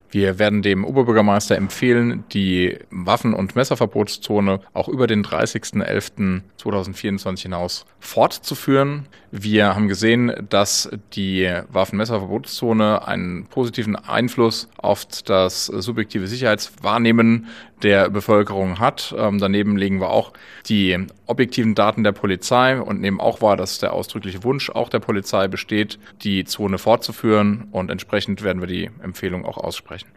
Wir werden dem Oberbürgermeister empfehlen, die Waffen- und Messerverbotszone auch über den 30.11.2024 hinaus fortzuführen. Wir haben gesehen, dass die Waffen-Messerverbotszone einen positiven Einfluss auf das subjektive Sicherheitswahrnehmen der Bevölkerung hat. Daneben legen wir auch die objektiven Daten der Polizei und nehmen auch wahr, dass der ausdrückliche Wunsch auch der Polizei besteht, die Zone fortzuführen, und entsprechend werden wir die Empfehlung auch aussprechen.